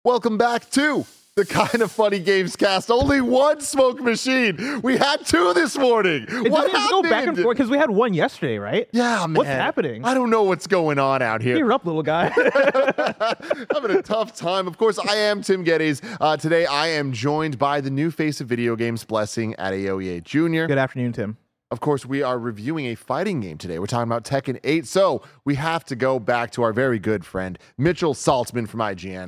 Welcome back to the Kind of Funny Games cast. Only one smoke machine. We had two this morning. What happened? Go back and forth because we had one yesterday, right? Yeah, man. What's happening? I don't know what's going on out here. Cheer up, little guy. Having a tough time. Of course, I am Tim Geddes. Today, I am joined by the new face of video games, Blessing Adeoye Jr. Good afternoon, Tim. Of course, we are reviewing a fighting game today. We're talking about Tekken 8. So we have to go back to our very good friend, Mitchell Saltzman from IGN.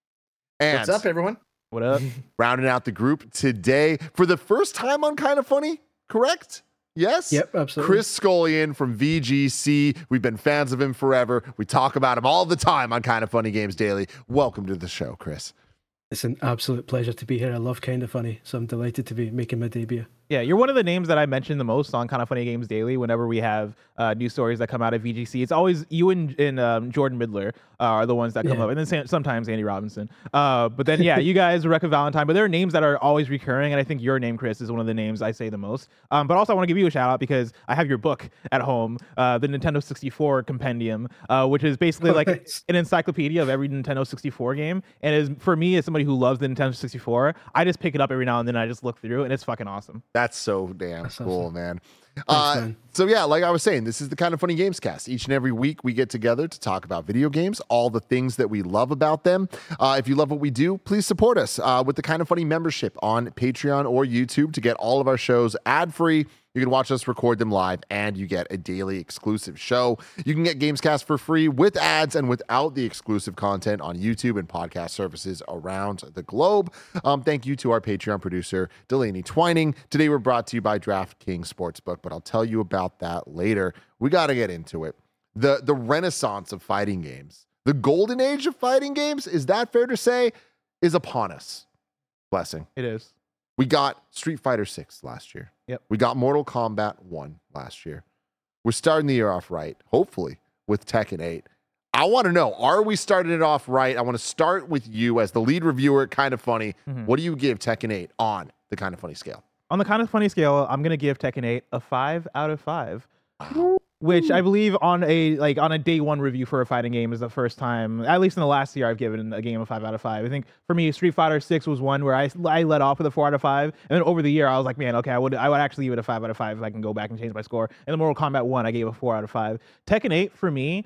And what's up, everyone? What up? Rounding out the group today for the first time on Kind of Funny, correct? Yes? Yep, absolutely. Chris Scullion from VGC. We've been fans of him forever. We talk about him all the time on Kind of Funny Games Daily. Welcome to the show, Chris. It's an absolute pleasure to be here. I love Kind of Funny, so I'm delighted to be making my debut. Yeah, you're one of the names that I mention the most on Kind of Funny Games Daily whenever we have new stories that come out of VGC. It's always you and Jordan Midler are the ones that come up, and then sometimes Andy Robinson. But then, yeah, you guys, Rebecca Valentine. But there are names that are always recurring, and I think your name, Chris, is one of the names I say the most. But also, I want to give you a shout out because I have your book at home, the Nintendo 64 Compendium, which is basically like an encyclopedia of every Nintendo 64 game. And is for me, as somebody who loves the Nintendo 64, I just pick it up every now and then. I just look through, and it's fucking awesome. That's so damn cool, man. Thanks, man. So yeah, like I was saying, this is the Kind of Funny Games cast. Each and every week we get together to talk about video games, all the things that we love about them. If you love what we do, please support us with the Kind of Funny membership on Patreon or YouTube to get all of our shows ad-free. You can watch us record them live, and you get a daily exclusive show. You can get Gamescast for free with ads and without the exclusive content on YouTube and podcast services around the globe. Thank you to our Patreon producer, Delaney Twining. Today, we're brought to you by DraftKings Sportsbook, but I'll tell you about that later. We got to get into it. The renaissance of fighting games, the golden age of fighting games, is that fair to say, is upon us. Blessing. It is. We got Street Fighter 6 last year. Yep. We got Mortal Kombat 1 last year. We're starting the year off right, hopefully, with Tekken 8. I want to know, are we starting it off right? I want to start with you as the lead reviewer, Kind of Funny. Mm-hmm. What do you give Tekken 8 on the Kind of Funny scale? On the Kind of Funny scale, I'm going to give Tekken 8 a 5 out of 5. Wow. Which I believe on a day one review for a fighting game is the first time, at least in the last year, I've given a game a 5 out of 5. I think for me, Street Fighter 6 was one where I let off with a 4 out of 5, and then over the year I was like, man, okay, I would actually give it a 5 out of 5 if I can go back and change my score. And the Mortal Kombat 1, I gave a 4 out of 5. Tekken 8 for me,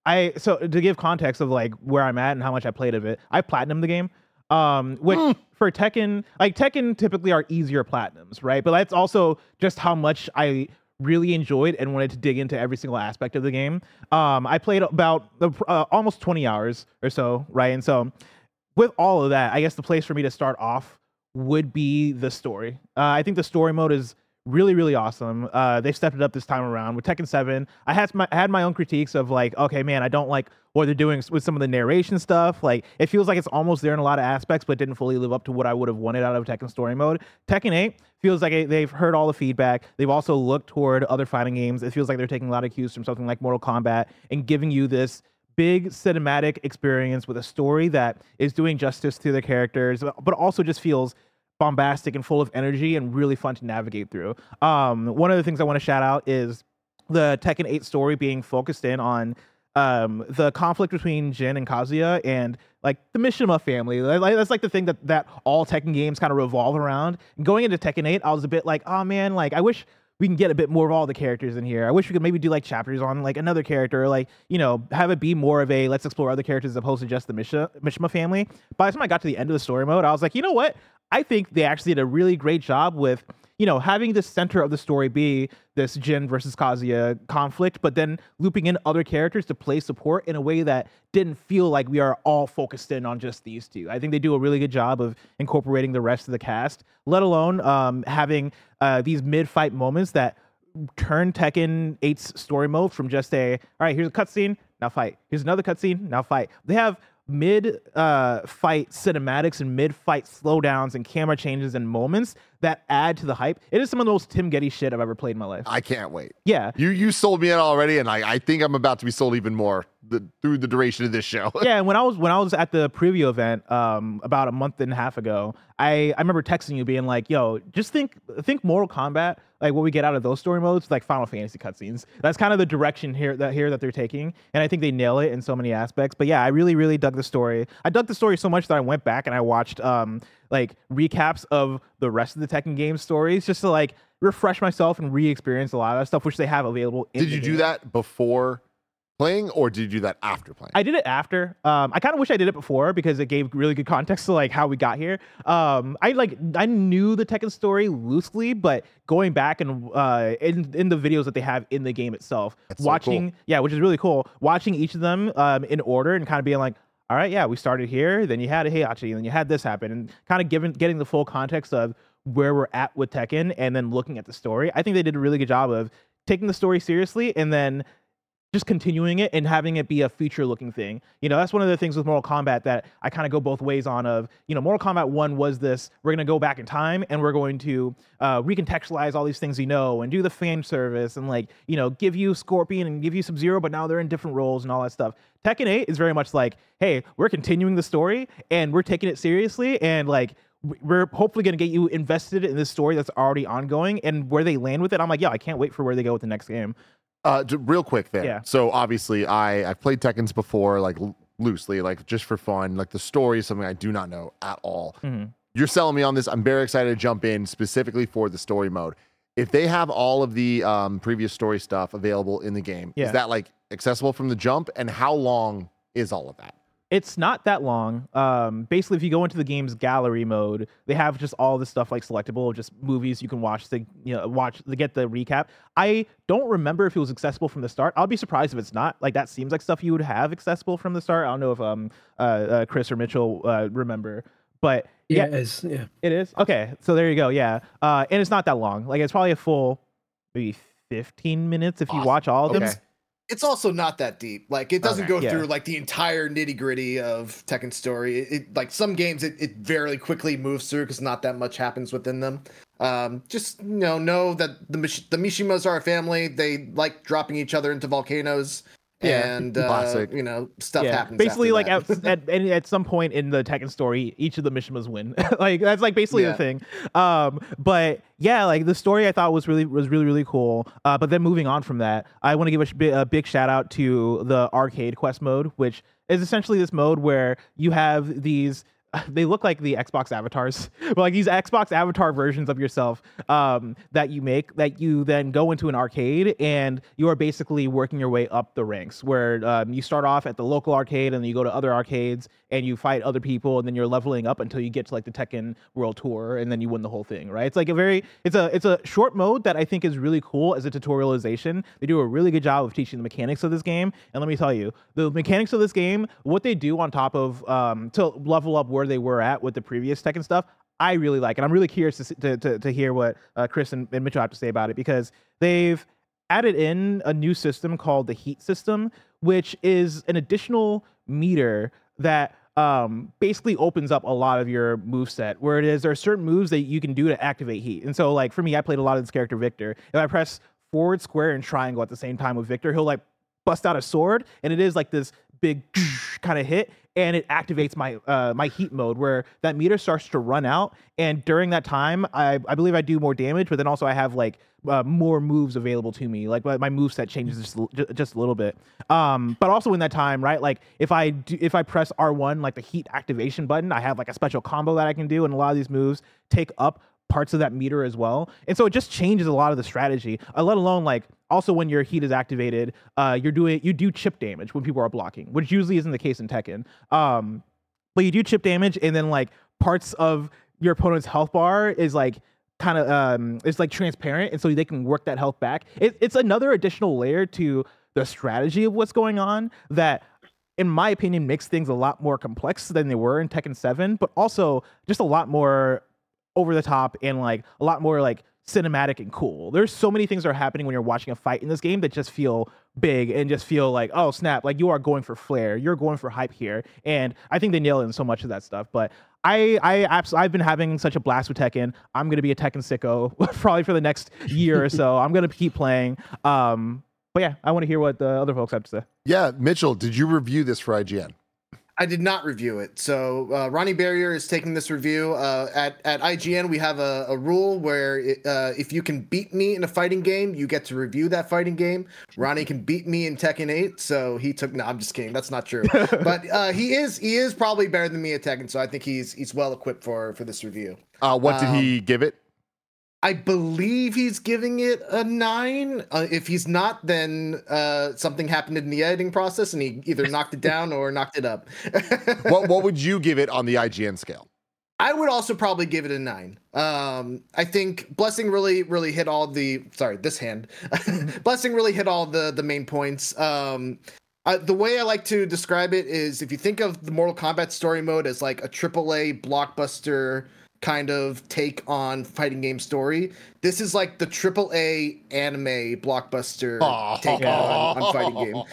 so to give context of like where I'm at and how much I played of it, I platinumed the game. Which for Tekken, like Tekken typically are easier platinums, right? But that's also just how much I really enjoyed and wanted to dig into every single aspect of the game. I played about almost 20 hours or so, right? And so with all of that, I guess the place for me to start off would be the story. I think the story mode is really, really awesome. They stepped it up this time around with Tekken 7. I had my own critiques of like, okay, man, I don't like what they're doing with some of the narration stuff. Like, it feels like it's almost there in a lot of aspects, but didn't fully live up to what I would have wanted out of Tekken story mode. Tekken 8 feels like they've heard all the feedback. They've also looked toward other fighting games. It feels like they're taking a lot of cues from something like Mortal Kombat and giving you this big cinematic experience with a story that is doing justice to the characters, but also just feels bombastic and full of energy and really fun to navigate through. One of the things I want to shout out is the Tekken 8 story being focused in on the conflict between Jin and Kazuya and like the Mishima family. That's like the thing that all Tekken games kind of revolve around. And going into Tekken 8, I was a bit like, oh man, like I wish we can get a bit more of all the characters in here. I wish we could maybe do like chapters on like another character, or like, you know, have it be more of a let's explore other characters as opposed to just the Mishima family. By the time I got to the end of the story mode, I was like, you know what? I think they actually did a really great job with, you know, having the center of the story be this Jin versus Kazuya conflict, but then looping in other characters to play support in a way that didn't feel like we are all focused in on just these two. I think they do a really good job of incorporating the rest of the cast, let alone having these mid-fight moments that turn Tekken 8's story mode from just all right, here's a cutscene, now fight. Here's another cutscene, now fight. They have mid-fight cinematics and mid-fight slowdowns and camera changes and moments that add to the hype. It is some of the most Tim Geddes shit I've ever played in my life. I can't wait. Yeah. You sold me in already, and I think I'm about to be sold even more through the duration of this show. Yeah, and when I was at the preview event about a month and a half ago, I remember texting you being like, "Yo, just think Mortal Kombat, like what we get out of those story modes, like Final Fantasy cutscenes. That's kind of the direction here that they're taking, and I think they nail it in so many aspects. But yeah, I really dug the story. I dug the story so much that I went back and I watched like recaps of the rest of the Tekken game stories just to like refresh myself and re-experience a lot of that stuff, which they have available. Did you do that before playing, or did you do that after playing? I did it after. I kind of wish I did it before because it gave really good context to like how we got here. I knew the Tekken story loosely, but going back and in the videos that they have in the game itself, That's so cool. yeah, which is really cool. Watching each of them in order and kind of being like, all right, yeah, we started here, then you had a Heihachi, and then you had this happen, and kind of getting the full context of where we're at with Tekken, and then looking at the story. I think they did a really good job of taking the story seriously and then just continuing it and having it be a future looking thing. You know, that's one of the things with Mortal Kombat that I kind of go both ways on of, you know, Mortal Kombat 1 was this, we're going to go back in time and we're going to recontextualize all these things you know and do the fan service and like, you know, give you Scorpion and give you Sub-Zero, but now they're in different roles and all that stuff. Tekken 8 is very much like, hey, we're continuing the story and we're taking it seriously and like, we're hopefully going to get you invested in this story that's already ongoing, and where they land with it, I'm like, yeah, I can't wait for where they go with the next game. Real quick there. Yeah. So obviously I've played Tekkens before, like loosely, like just for fun. Like the story is something I do not know at all. Mm-hmm. You're selling me on this. I'm very excited to jump in specifically for the story mode. If they have all of the previous story stuff available in the game, is that like accessible from the jump? And how long is all of that? It's not that long. Basically, if you go into the game's gallery mode, they have just all this stuff like selectable, just movies you can watch to get the recap. I don't remember if it was accessible from the start. I'll be surprised if it's not. Like that seems like stuff you would have accessible from the start. I don't know if Chris or Mitchell remember, but yeah, it is. Yeah, it is. Okay, so there you go. Yeah, and it's not that long. Like it's probably a full maybe 15 minutes if you watch all of them. Okay. It's also not that deep. Like it doesn't go yeah. through like the entire nitty gritty of Tekken story. It like some games it very quickly moves through because not that much happens within them. Just know that the Mishimas are a family. They like dropping each other into volcanoes. Yeah, and classic. Stuff happens. Basically, after like that. at some point in the Tekken story, each of the Mishimas win. Like that's like basically the thing. But yeah, like the story I thought was really cool. But then moving on from that, I want to give a big shout out to the arcade quest mode, which is essentially this mode where you have these. They look like the Xbox avatars, but like these Xbox avatar versions of yourself that you make, that you then go into an arcade and you are basically working your way up the ranks where you start off at the local arcade and then you go to other arcades and you fight other people and then you're leveling up until you get to like the Tekken World Tour and then you win the whole thing, right? It's like it's a short mode that I think is really cool as a tutorialization. They do a really good job of teaching the mechanics of this game. And let me tell you, the mechanics of this game, what they do on top of to level up where they were at with the previous Tekken stuff, I really like it. I'm really curious to hear what Chris and Mitchell have to say about it because they've added in a new system called the Heat system, which is an additional meter that basically opens up a lot of your moveset, where it is there are certain moves that you can do to activate Heat. And so like for me, I played a lot of this character Victor. If I press forward, square, and triangle at the same time with Victor, he'll like bust out a sword, and it is like this big kind of hit, and it activates my my heat mode where that meter starts to run out, and during that time I believe I do more damage, but then also I have like more moves available to me, like my moveset changes just a little bit, but also in that time, right, like if I press R1, like the heat activation button, I have like a special combo that I can do, and a lot of these moves take up parts of that meter as well, and so it just changes a lot of the strategy, let alone like also when your heat is activated, you do chip damage when people are blocking, which usually isn't the case in Tekken, but you do chip damage, and then like parts of your opponent's health bar is like kind of it's like transparent, and so they can work that health back. It's another additional layer to the strategy of what's going on that, in my opinion, makes things a lot more complex than they were in Tekken 7, but also just a lot more over the top and like a lot more like cinematic and cool. There's so many things that are happening when you're watching a fight in this game that just feel big and just feel like, oh snap, like you are going for flair, you're going for hype here, and I think they nail in so much of that stuff. But I've been having such a blast with Tekken. I'm gonna be a Tekken sicko probably for the next year or so. I'm gonna keep playing. But yeah, I want to hear what the other folks have to say. Yeah, Mitchell, did you review this for IGN? I did not review it. So Ronnie Barrier is taking this review. At IGN, we have a rule where if you can beat me in a fighting game, you get to review that fighting game. Ronnie can beat me in Tekken 8, so he took. No, I'm just kidding. That's not true. But he is probably better than me at Tekken, so I think he's well equipped for this review. What did he give it? I believe he's giving it a 9. If he's not, then something happened in the editing process, and he either knocked it down or knocked it up. What would you give it on the IGN scale? I would also probably give it a 9. I think Blessing really hit all the. Sorry, this hand. Blessing really hit all the main points. The way I like to describe it is, if you think of the Mortal Kombat story mode as like a AAA blockbuster kind of take on fighting game story, this is like the AAA anime blockbuster take on fighting game.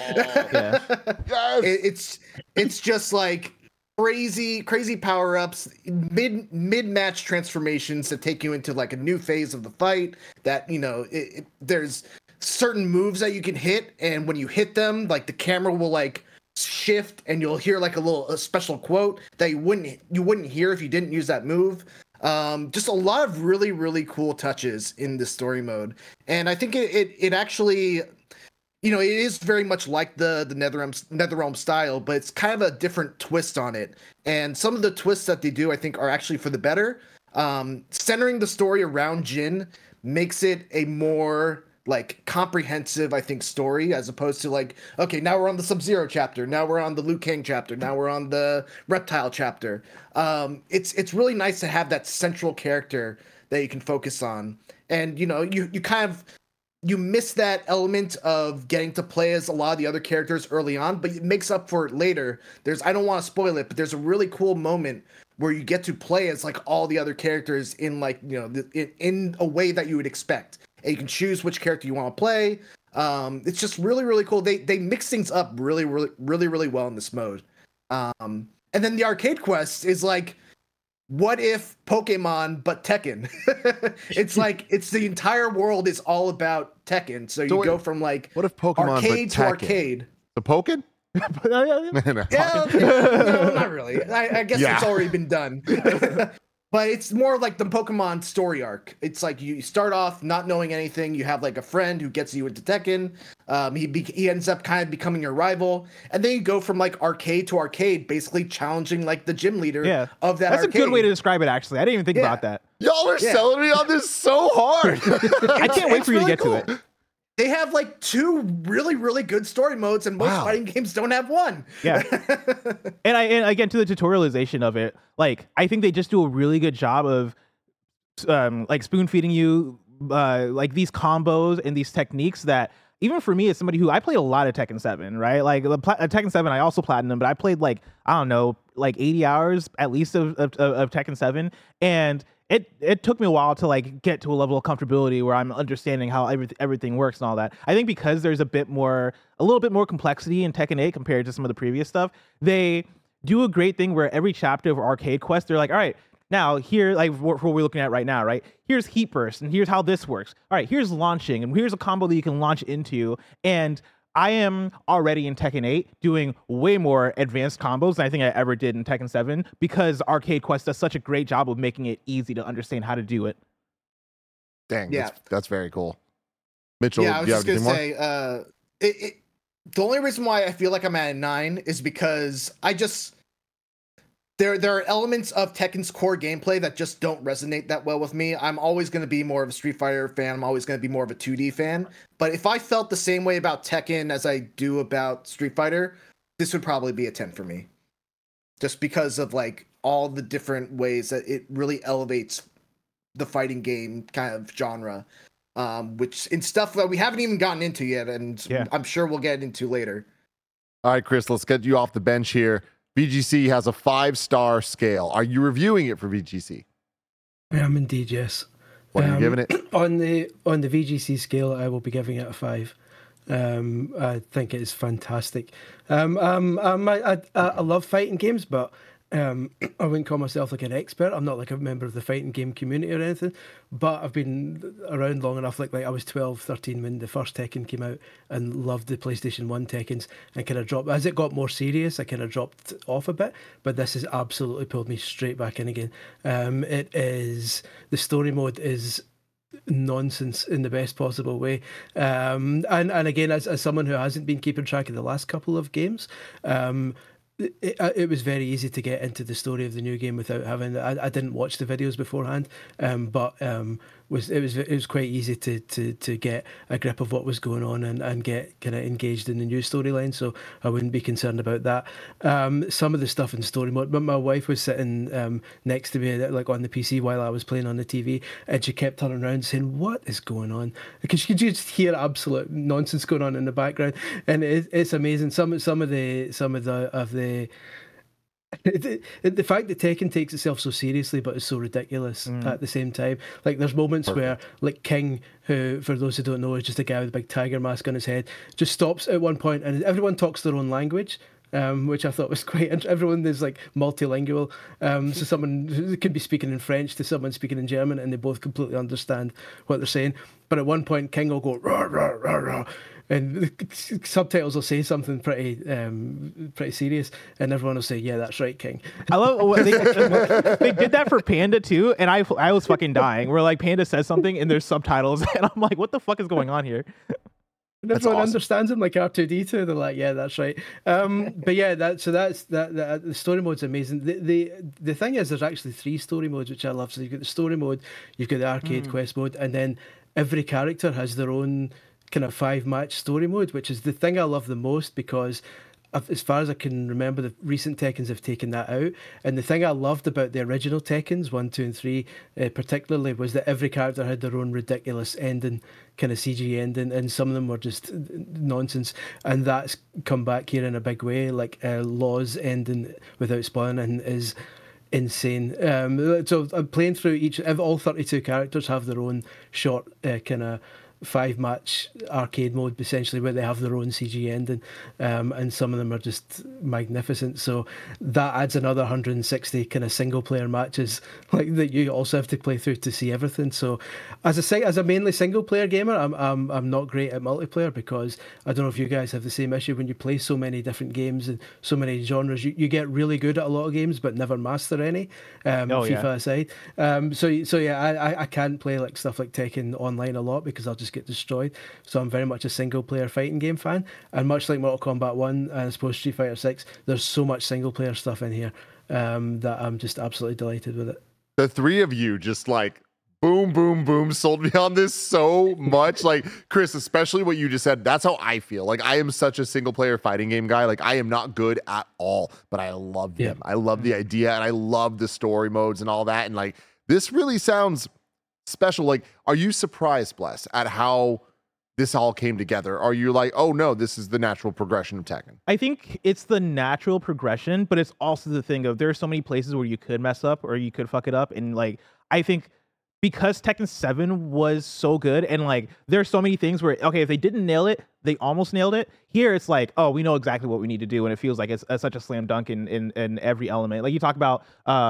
Yes. It's just like crazy power-ups, mid-match transformations that take you into like a new phase of the fight. That, you know, there's certain moves that you can hit, and when you hit them, like the camera will like shift, and you'll hear like a special quote that you wouldn't hear if you didn't use that move. Just a lot of really cool touches in the story mode, and I think it actually, you know, it is very much like the NetherRealm style, but it's kind of a different twist on it. And some of the twists that they do, I think, are actually for the better. Centering the story around Jin makes it a more like comprehensive, I think, story, as opposed to like, okay, now we're on the Sub-Zero chapter, now we're on the Liu Kang chapter, now we're on the Reptile chapter. It's really nice to have that central character that you can focus on. And, you know, you kind of, you miss that element of getting to play as a lot of the other characters early on, but it makes up for it later. I don't want to spoil it, but there's a really cool moment where you get to play as like all the other characters in like, you know, in a way that you would expect. And you can choose which character you want to play. It's just really cool. They mix things up really well in this mode. And then the arcade quest is like, what if Pokemon but Tekken? It's like, it's the entire world is all about Tekken. So you go from like, what if Pokemon arcade but to Tekken? arcade. The Pokken? Yeah, okay. No, not really. I guess it's already been done. But it's more like the Pokemon story arc. It's like you start off not knowing anything. You have like a friend who gets you into Tekken. He ends up kind of becoming your rival. And then you go from like arcade to arcade, basically challenging like the gym leader of that That's arcade. a good way to describe it, actually. I didn't even think about that. Y'all are selling me on this so hard. I can't wait for you to get to it. They have like 2 really good story modes, and most fighting games don't have one. Yeah. and again, to the tutorialization of it, like, I think they just do a really good job of like spoon feeding you like these combos and these techniques that, even for me as somebody who, I played a lot of Tekken 7, right? Like Tekken 7, I also platinum, but I played like, I don't know, like 80 hours at least of Tekken 7. And it took me a while to like get to a level of comfortability where I'm understanding how everything works and all that. I think because there's a little bit more complexity in Tekken 8 compared to some of the previous stuff, they do a great thing where every chapter of Arcade Quest, they're like, all right, now here, like what we're looking at right now, right? Here's Heat Burst, and here's how this works. All right, here's launching, and here's a combo that you can launch into. And I am already in Tekken 8 doing way more advanced combos than I think I ever did in Tekken 7, because Arcade Quest does such a great job of making it easy to understand how to do it. Dang, that's very cool. Mitchell, I was just going to say, the only reason why I feel like I'm at a 9 is because there are elements of Tekken's core gameplay that just don't resonate that well with me. I'm always going to be more of a Street Fighter fan. I'm always going to be more of a 2D fan. But if I felt the same way about Tekken as I do about Street Fighter, this would probably be a 10 for me. Just because of like all the different ways that it really elevates the fighting game kind of genre. Which in stuff that we haven't even gotten into yet, and I'm sure we'll get into later. All right, Chris, let's get you off the bench here. VGC has a 5-star scale. Are you reviewing it for VGC? I am indeed, yes. What are you giving it? On the VGC scale, I will be giving it a 5. I think it is fantastic. I love fighting games, but I wouldn't call myself like an expert. I'm not like a member of the fighting game community or anything, but I've been around long enough. Like I was 12, 13 when the first Tekken came out, and loved the PlayStation 1 Tekkens, and kind of dropped. As it got more serious, I kind of dropped off a bit, but this has absolutely pulled me straight back in again. It is, the story mode is nonsense in the best possible way, and again, as someone who hasn't been keeping track of the last couple of games, it was very easy to get into the story of the new game without having. I didn't watch the videos beforehand, but it was quite easy to get a grip of what was going on, and get kind of engaged in the new storyline. So I wouldn't be concerned about that. Some of the stuff in story mode, but my wife was sitting next to me, like on the PC while I was playing on the TV, and she kept turning around saying, "What is going on?" Because you could just hear absolute nonsense going on in the background, and it's amazing. Some of the the fact that Tekken takes itself so seriously but is so ridiculous at the same time. Like there's moments where, like, King, who for those who don't know is just a guy with a big tiger mask on his head, just stops at one point and everyone talks their own language. Which I thought was quite interesting. Everyone is like multilingual, so someone could be speaking in French to someone speaking in German, and they both completely understand what they're saying. But at one point, King will go rah rah rah rah, and the subtitles will say something pretty serious, and everyone will say, "Yeah, that's right, King." I love they did that for Panda too, and I was fucking dying. Where like Panda says something and there's subtitles, and I'm like, "What the fuck is going on here?" And everyone understands him like R2D2. They're like, yeah, that's right. But yeah, that's the story mode's amazing. The thing is, there's actually 3 story modes, which I love. So you've got the story mode, you've got the arcade quest mode, and then every character has their own kind of 5-match story mode, which is the thing I love the most, because as far as I can remember, the recent Tekkens have taken that out. And the thing I loved about the original Tekkens 1, 2, and 3, particularly, was that every character had their own ridiculous ending, kind of CG ending, and some of them were just nonsense. And that's come back here in a big way. Like Law's ending, without spoiling, and is insane. So I'm playing through all 32 characters have their own short kind of 5-match arcade mode, essentially, where they have their own CG ending, and some of them are just magnificent. So that adds another 160 kind of single player matches, like, that you also have to play through to see everything. So as a mainly single player gamer, I'm not great at multiplayer, because I don't know if you guys have the same issue. When you play so many different games and so many genres, you get really good at a lot of games but never master any, FIFA aside. So yeah, I can't play like stuff like Tekken online a lot, because I'll just get destroyed. So I'm very much a single player fighting game fan, and much like Mortal Kombat 1 and I suppose Street Fighter 6, there's so much single player stuff in here that I'm just absolutely delighted with it. The 3 of you just like boom, boom, boom, sold me on this so much. Like, Chris, especially what you just said, that's how I feel. Like, I am such a single player fighting game guy. Like, I am not good at all, but I love them. I love the idea, and I love the story modes and all that. And like, this really sounds special. Like, are you surprised, Bless, at how this all came together? Are you like, oh no, this is the natural progression of Tekken? I think it's the natural progression, but it's also the thing of, there are so many places where you could mess up or you could fuck it up. And like, I think because Tekken 7 was so good, and like, there are so many things where, okay, if they didn't nail it, they almost nailed it. Here it's like, oh, we know exactly what we need to do, and it feels like it's such a slam dunk in every element. Like, you talk about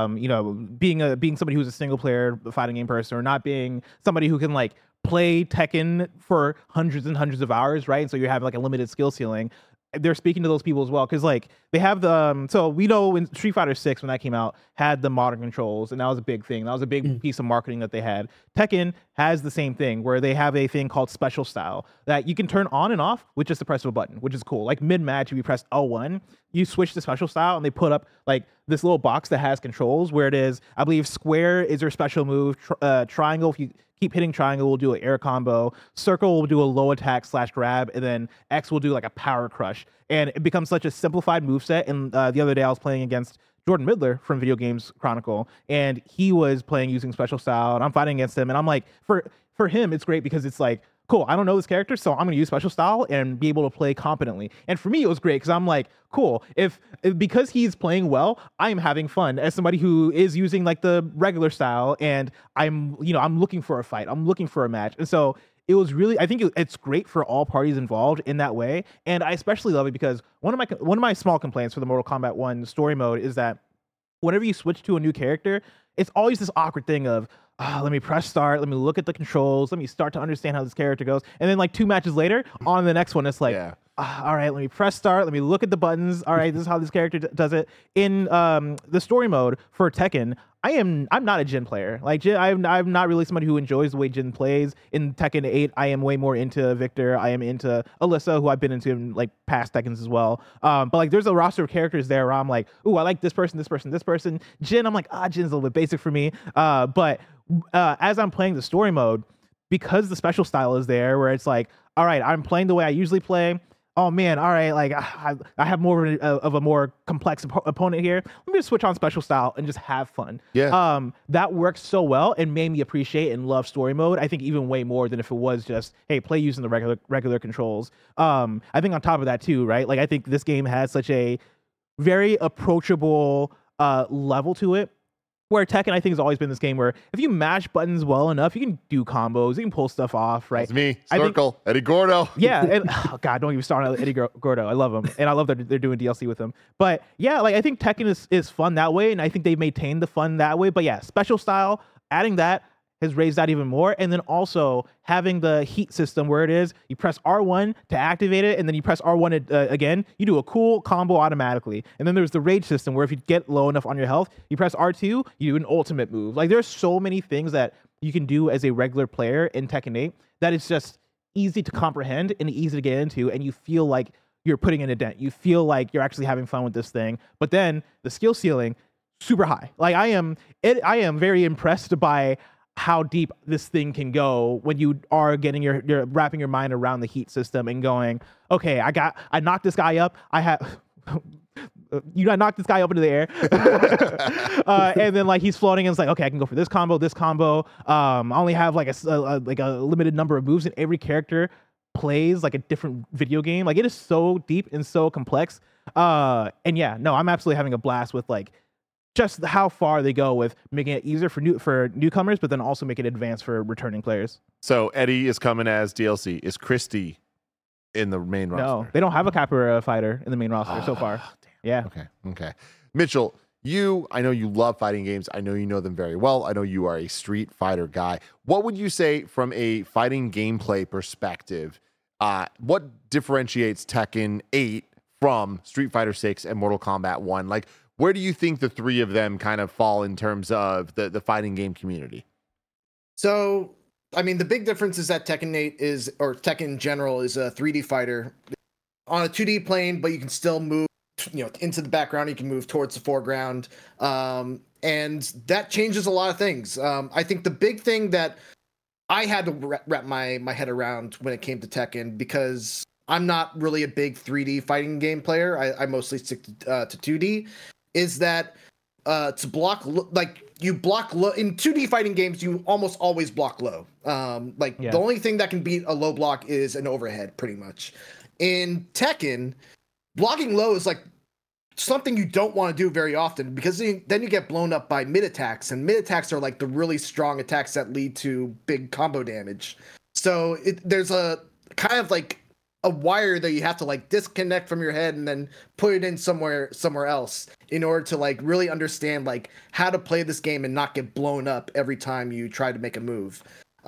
being somebody who's a single player fighting game person, or not being somebody who can like play Tekken for hundreds and hundreds of hours, right? And so you have like a limited skill ceiling. They're speaking to those people as well, because like, they have the so we know when Street Fighter 6, when that came out, had the modern controls, and that was a big thing. That was a big piece of marketing that they had. Tekken has the same thing, where they have a thing called special style that you can turn on and off with just the press of a button, which is cool. Like, mid-match, if you press L1, you switch to special style, and they put up like this little box that has controls, where it is, I believe, square is your special move, triangle, if you keep hitting triangle, will do an air combo, circle will do a low attack / grab, and then X will do like a power crush. And it becomes such a simplified moveset. And the other day I was playing against Jordan Midler from Video Games Chronicle, and he was playing using special style, and I'm fighting against him, and I'm like, for him, it's great, because it's like, cool, I don't know this character, so I'm going to use special style and be able to play competently. And for me, it was great, because I'm like, cool, because he's playing well, I'm having fun as somebody who is using like the regular style, and I'm looking for a fight, I'm looking for a match. And so it was really, I think it's great for all parties involved in that way. And I especially love it because one of my small complaints for the Mortal Kombat 1 story mode is that whenever you switch to a new character, it's always this awkward thing of, let me press start, let me look at the controls, let me start to understand how this character goes. And then like 2 matches later, on the next one, it's like, all right, let me press start, let me look at the buttons. All right, this is how this character does it. In the story mode for Tekken, I'm not a Jin player. Like I'm not really somebody who enjoys the way Jin plays. In Tekken 8, I am way more into Victor. I am into Alyssa, who I've been into in like past Tekkens as well. But like there's a roster of characters there where I'm like, ooh, I like this person, this person, this person. Jin, I'm like, Jin's a little bit basic for me. But as I'm playing the story mode, because the special style is there, where it's like, all right, I'm playing the way I usually play. Oh man, all right, like I have more of a more complex opponent here. Let me just switch on special style and just have fun. Yeah. That works so well and made me appreciate and love story mode. I think even way more than if it was just, hey, play using the regular controls. I think on top of that too, right? Like I think this game has such a very approachable level to it. Where Tekken, I think, has always been this game where if you mash buttons well enough, you can do combos, you can pull stuff off, right? That's me, Circle, Eddie Gordo. Yeah, and, oh God, don't even start on Eddie Gordo. I love him, and I love that they're doing DLC with him. But yeah, like I think Tekken is fun that way, and I think they've maintained the fun that way. But yeah, special style, adding that has raised that even more. And then also having the heat system where it is, you press R1 to activate it, and then you press R1 again, you do a cool combo automatically. And then there's the rage system where if you get low enough on your health, you press R2, you do an ultimate move. Like there's so many things that you can do as a regular player in Tekken 8 that it's just easy to comprehend and easy to get into, and you feel like you're putting in a dent. You feel like you're actually having fun with this thing. But then the skill ceiling, super high. Like I am very impressed by how deep this thing can go when you are getting you're wrapping your mind around the heat system and going, okay, I knocked this guy up. I knocked this guy up into the air, and then like he's floating, and it's like, okay, I can go for this combo. I only have like a limited number of moves, and every character plays like a different video game. Like it is so deep and so complex. And yeah, no, I'm absolutely having a blast with like just how far they go with making it easier for newcomers, but then also make it advanced for returning players. So Eddie is coming as DLC. Is Christy in the main roster? No, they don't have a Capoeira fighter in the main roster so far. Damn. Yeah. Okay. Mitchell, I know you love fighting games. I know you know them very well. I know you are a Street Fighter guy. What would you say from a fighting gameplay perspective? What differentiates Tekken 8 from Street Fighter 6 and Mortal Kombat 1? Like, where do you think the three of them kind of fall in terms of the fighting game community? So, I mean, the big difference is that Tekken 8 or Tekken in general is a 3D fighter on a 2D plane, but you can still move, into the background. You can move towards the foreground. And that changes a lot of things. I think the big thing that I had to wrap my head around when it came to Tekken, because I'm not really a big 3D fighting game player. I mostly stick to 2D. Is that to block you block low in 2D fighting games, you almost always block low. The only thing that can beat a low block is an overhead, pretty much. In Tekken, blocking low is like something you don't want to do very often, because then you get blown up by mid attacks, and mid attacks are like the really strong attacks that lead to big combo damage. So there's a kind of like a wire that you have to like disconnect from your head and then put it in somewhere else in order to like really understand like how to play this game and not get blown up every time you try to make a move.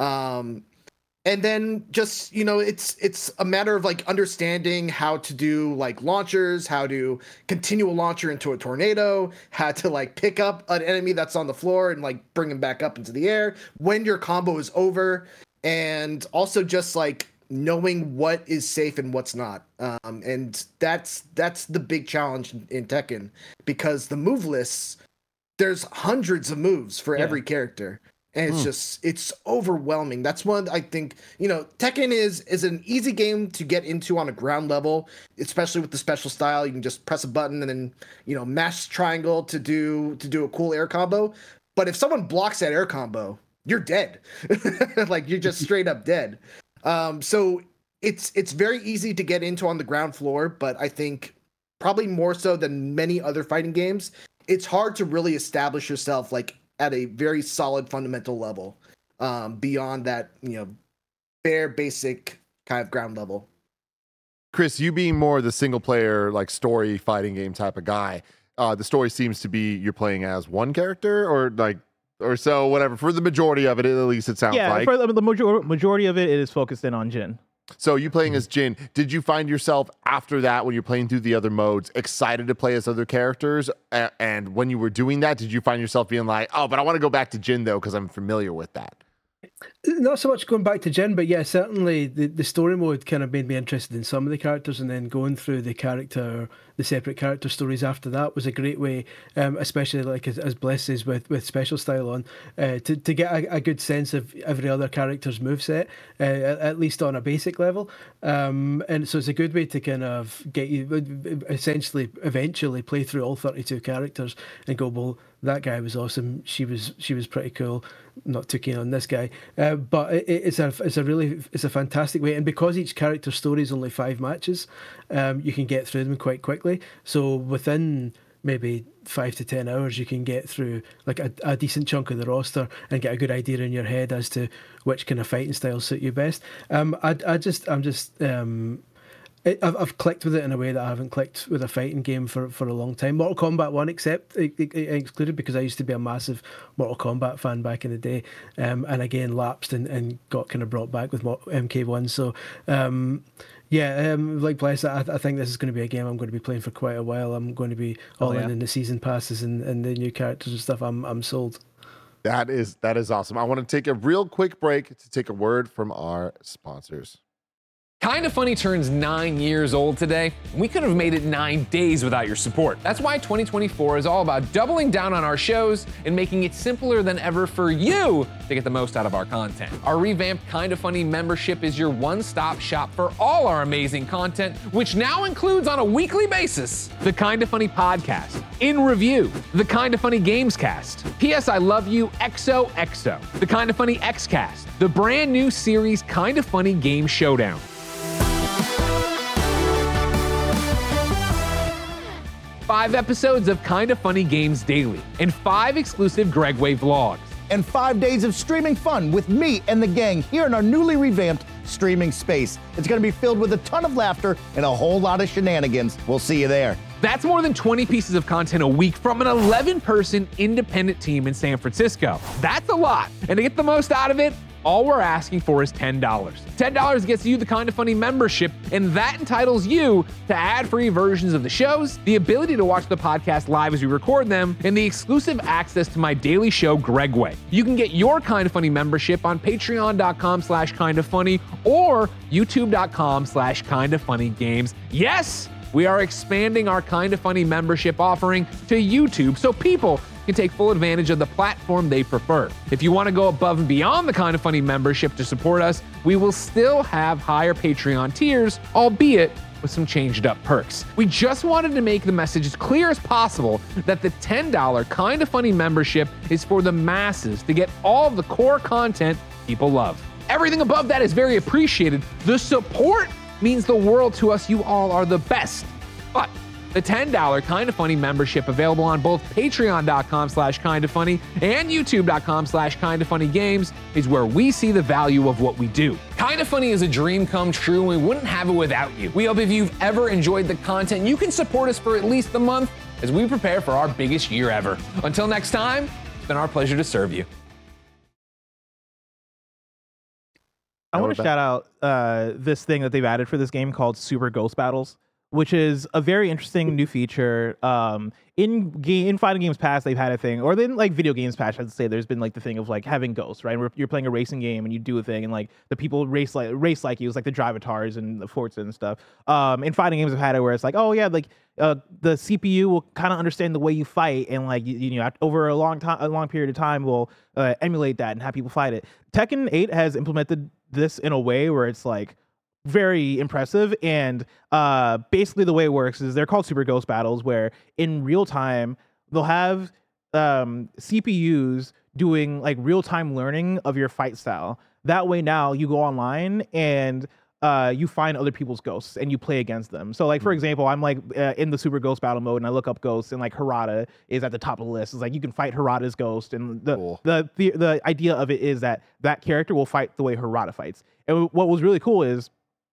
And then just, it's a matter of like understanding how to do like launchers, how to continue a launcher into a tornado, how to like pick up an enemy that's on the floor and like bring him back up into the air when your combo is over. And also just like knowing what is safe and what's not. And that's the big challenge in Tekken, because the move lists, there's hundreds of moves for every character. And it's overwhelming. That's one I think, Tekken is an easy game to get into on a ground level, especially with the special style. You can just press a button and then, mash triangle to do a cool air combo. But if someone blocks that air combo, you're dead. Like you're just straight up dead. So it's very easy to get into on the ground floor, but I think probably more so than many other fighting games, it's hard to really establish yourself like at a very solid fundamental level, beyond that, bare basic kind of ground level. Chris, you being more the single player, like story fighting game type of guy, the story seems to be you're playing as one character, or so, whatever. For the majority of it, at least it sounds like. Yeah, for the majority of it is focused in on Jin. So you playing as Jin. Did you find yourself after that, when you're playing through the other modes, excited to play as other characters? And when you were doing that, did you find yourself being like, oh, but I want to go back to Jin though, because I'm familiar with that? Not so much going back to Jin, but yeah, certainly the story mode kind of made me interested in some of the characters, and then going through the separate character stories after that was a great way, especially like as Bless says with special style on, to get a good sense of every other character's moveset, at least on a basic level. And so it's a good way to kind of get you essentially eventually play through all 32 characters and go, well, that guy was awesome. She was pretty cool. Not too keen on this guy, but it's a fantastic way. And because each character story is only 5 matches, you can get through them quite quickly. So within maybe 5 to 10 hours, you can get through like a decent chunk of the roster and get a good idea in your head as to which kind of fighting styles suit you best. I've clicked with it in a way that I haven't clicked with a fighting game for a long time. Mortal Kombat 1 excluded, because I used to be a massive Mortal Kombat fan back in the day, and again lapsed and got kind of brought back with MK1. So like Bless, I think this is going to be a game I'm going to be playing for quite a while. I'm going to be all in the season passes and the new characters and stuff. I'm sold. That is awesome. I want to take a real quick break to take a word from our sponsors. Kinda Funny turns 9 years old today. We could have made it 9 days without your support. That's why 2024 is all about doubling down on our shows and making it simpler than ever for you to get the most out of our content. Our revamped Kinda Funny membership is your one-stop shop for all our amazing content, which now includes on a weekly basis the Kinda Funny podcast, In Review, the Kinda Funny Gamescast, P.S. I Love You XOXO, the Kinda Funny Xcast, the brand new series Kinda Funny Game Showdown. 5 episodes of Kinda Funny Games Daily, and 5 exclusive Gregway vlogs. And 5 days of streaming fun with me and the gang here in our newly revamped streaming space. It's going to be filled with a ton of laughter and a whole lot of shenanigans. We'll see you there. That's more than 20 pieces of content a week from an 11-person independent team in San Francisco. That's a lot, and to get the most out of it, all we're asking for is $10. $10 gets you the Kinda Funny membership, and that entitles you to ad-free versions of the shows, the ability to watch the podcast live as we record them, and the exclusive access to my daily show, Gregway. You can get your Kinda Funny membership on patreon.com/kindafunny or youtube.com/kindafunnygames. Yes! We are expanding our Kinda Funny membership offering to YouTube so people can take full advantage of the platform they prefer. If you want to go above and beyond the Kinda Funny membership to support us, we will still have higher Patreon tiers, albeit with some changed up perks. We just wanted to make the message as clear as possible that the $10 Kinda Funny membership is for the masses to get all of the core content people love. Everything above that is very appreciated. The support means the world to us. You all are the best. But the $10 Kinda Funny membership available on both patreon.com/kindafunny and youtube.com/kindafunnygames is where we see the value of what we do. Kinda Funny is a dream come true, and we wouldn't have it without you. We hope if you've ever enjoyed the content, you can support us for at least a month as we prepare for our biggest year ever. Until next time, it's been our pleasure to serve you. I want to shout out this thing that they've added for this game called Super Ghost Battles, which is a very interesting new feature. In fighting games past, they've had a thing, or then like video games past, I'd say there's been like the thing of like having ghosts, right? Where you're playing a racing game and you do a thing, and like the people race like you. It's like the Drivatars and the Forza and stuff. In fighting games, I've had it where it's like, oh yeah, like the CPU will kind of understand the way you fight, and like you know, over a long period of time, will emulate that and have people fight it. Tekken 8 has implemented this in a way where it's like very impressive, and basically the way it works is they're called Super Ghost Battles, where in real time they'll have CPUs doing like real-time learning of your fight style. That way now you go online and you find other people's ghosts and you play against them. So like, for example, I'm like in the Super Ghost Battle mode and I look up ghosts, and like Harada is at the top of the list. It's like you can fight Harada's ghost, and the idea of it is that that character will fight the way Harada fights. And what was really cool is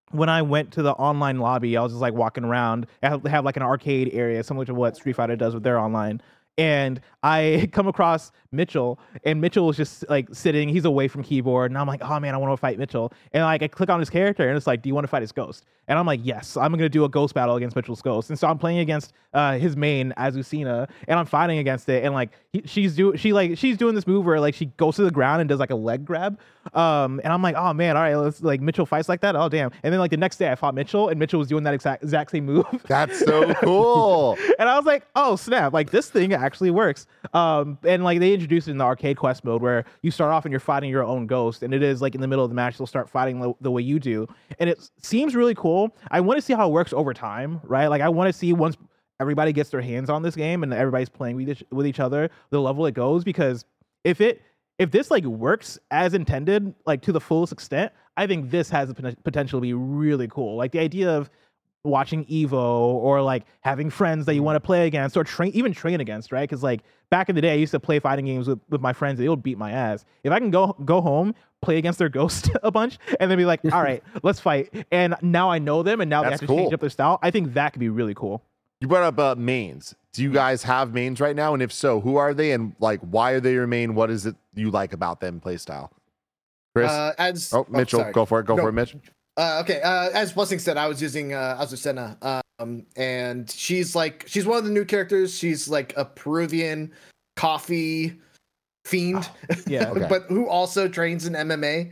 when I went to the online lobby, I was just like walking around. They have like an arcade area similar to what Street Fighter does with their online. And I come across Mitchell, and Mitchell was just like sitting. He's away from keyboard, and I'm like, oh man, I want to fight Mitchell. And like I click on his character, and it's like, do you want to fight his ghost? And I'm like, yes, I'm gonna do a ghost battle against Mitchell's ghost. And so I'm playing against his main Azucena, and I'm fighting against it. And like she's doing this move where like she goes to the ground and does like a leg grab. And I'm like, oh man, all right, let's like Mitchell fights like that. Oh damn. And then like the next day I fought Mitchell, and Mitchell was doing that exact same move. That's so cool. And I was like, oh snap, like this thing actually works. And like they introduced it in the arcade quest mode where you start off and you're fighting your own ghost, and it is like in the middle of the match they'll start fighting the way you do, and it seems really cool. I want to see how it works over time, right? Like I want to see once everybody gets their hands on this game and everybody's playing with each other, the level it goes, because if this like works as intended, like to the fullest extent, I think this has the potential to be really cool. Like the idea of watching Evo or like having friends that you want to play against or even train against, right? Because like back in the day, I used to play fighting games with my friends. They would beat my ass. If I can go home, play against their ghost a bunch, and then be like, all right, let's fight. And now I know them, and now they have to change up their style. I think that could be really cool. You brought up mains. Do you guys have mains right now? And if so, who are they? And like, why are they your main? What is it you like about them play style? Chris? Mitchell, go for it. Go for it, Mitch. Okay, as Blessing said, I was using Azucena, and she's one of the new characters. She's like a Peruvian coffee fiend, yeah, okay. but who also trains in MMA.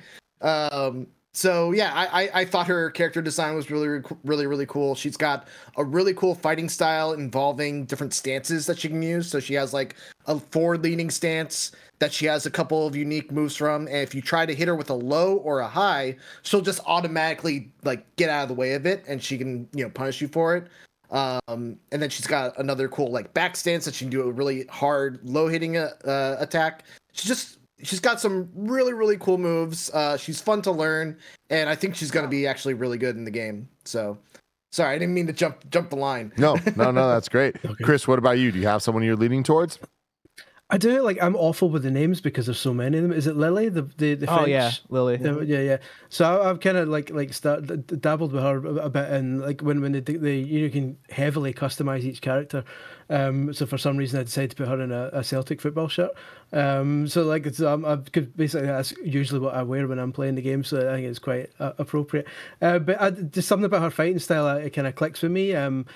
So yeah, I thought her character design was really cool. She's got a really cool fighting style involving different stances that she can use. So she has like a forward leaning stance that she has a couple of unique moves from, and if you try to hit her with a low or a high, she'll just automatically like get out of the way of it, and she can punish you for it. And then she's got another cool like back stance that she can do a really hard low hitting attack. She's got some really cool moves. She's fun to learn, and I think she's going to be actually really good in the game. So, sorry, I didn't mean to jump the line. No, that's great. Okay. Chris, what about you? Do you have someone you're leaning towards? I do. Like, I'm awful with the names because there's so many of them. Is it Lily? The French? Oh yeah, Lily. Yeah. So I've kind of like dabbled with her a bit, and like when they you can heavily customize each character. So for some reason I decided to put her in a Celtic football shirt. So like basically that's usually what I wear when I'm playing the game. So I think it's quite appropriate. But just something about her fighting style, it kind of clicks with me.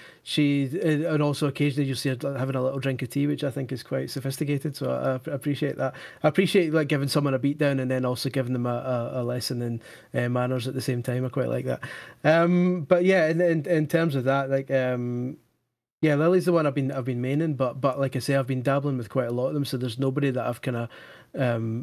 And also occasionally you see her having a little drink of tea, which I think is quite sophisticated. So I appreciate that. I appreciate like giving someone a beat down and then also giving them a lesson in manners at the same time. I quite like that. But yeah, in terms of that, like. Yeah, Lily's the one I've been maining, but like I say, I've been dabbling with quite a lot of them. So there's nobody that I've kind of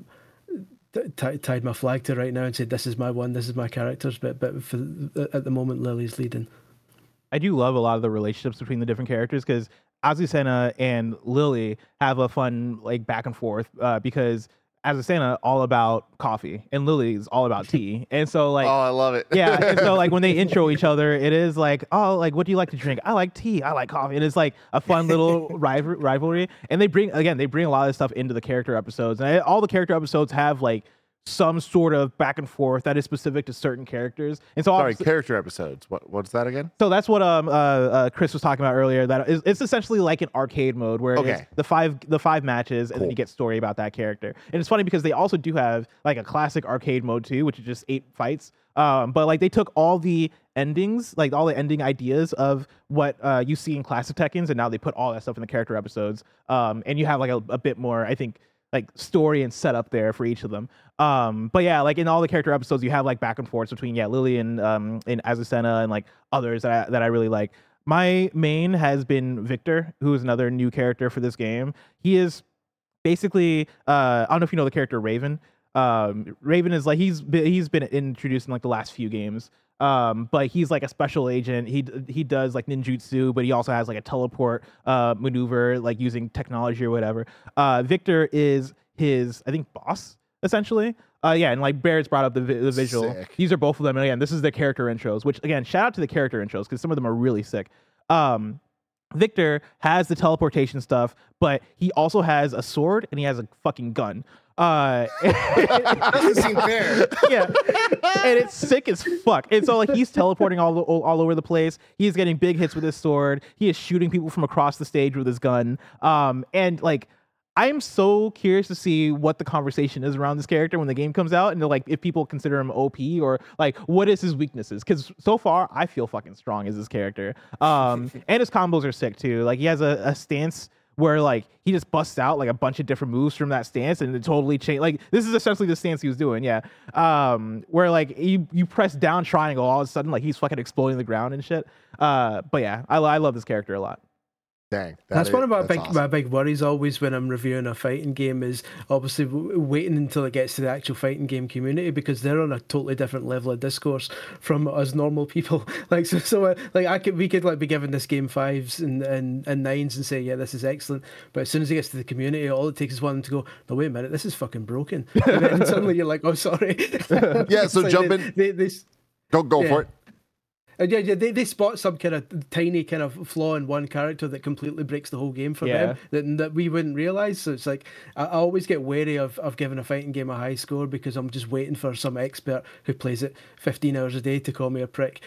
tied my flag to right now and said this is my one, this is my characters. But at the moment, Lily's leading. I do love a lot of the relationships between the different characters because Azucena and Lily have a fun like back and forth because Azucena all about coffee and Lily's all about tea. And so like, oh, I love it. Yeah. And so like when they intro each other, it is like, oh, like, what do you like to drink? I like tea. I like coffee. And it's like a fun little rivalry. And they bring a lot of stuff into the character episodes. And all the character episodes have like some sort of back and forth that is specific to certain characters. And so character episodes. What's that again? So that's what Chris was talking about earlier. That it's essentially like an arcade mode where it's the five matches and then you get story about that character. And it's funny because they also do have like a classic arcade mode too, which is just 8 fights. But like they took all the endings, like all the ending ideas of what you see in classic Tekkens, and now they put all that stuff in the character episodes. And you have like a bit more, I think, like story and setup there for each of them. But yeah, like in all the character episodes, you have like back and forths between Lily and Azucena and like others that I really like. My main has been Victor, who is another new character for this game. He is basically I don't know if you know the character Raven. Raven is like he's been introduced in like the last few games. But he's like a special agent. He does like ninjutsu, but he also has like a teleport maneuver, like using technology or whatever. Victor is his, I think, boss essentially. And like Barrett's brought up the visual. Sick. These are both of them, and again, this is the character intros. Which again, shout out to the character intros because some of them are really sick. Victor has the teleportation stuff, but he also has a sword and he has a fucking gun. Doesn't seem fair. Yeah, and it's sick as fuck. And so like he's teleporting all over the place. He's getting big hits with his sword. He is shooting people from across the stage with his gun. And like I'm so curious to see what the conversation is around this character when the game comes out, and like if people consider him OP or like what is his weaknesses. Because so far I feel fucking strong as this character. And his combos are sick too. Like he has a stance where like he just busts out like a bunch of different moves from that stance, and it totally changed. Like this is essentially the stance he was doing, yeah. Where like you press down triangle, all of a sudden like he's fucking exploding the ground and shit. But yeah, I love this character a lot. Dang, that's one of my awesome. big worries always when I'm reviewing a fighting game is obviously waiting until it gets to the actual fighting game community, because they're on a totally different level of discourse from us normal people. Like we could like be giving this game 5s and 9s and say, yeah, this is excellent, but as soon as it gets to the community, all it takes is one to go, no, wait a minute, this is fucking broken. And then suddenly you're like, oh, sorry. Yeah, so jump in. Go for it. Yeah, they spot some kind of tiny kind of flaw in one character that completely breaks the whole game for them that we wouldn't realize. So it's like I always get wary of giving a fighting game a high score, because I'm just waiting for some expert who plays it 15 hours a day to call me a prick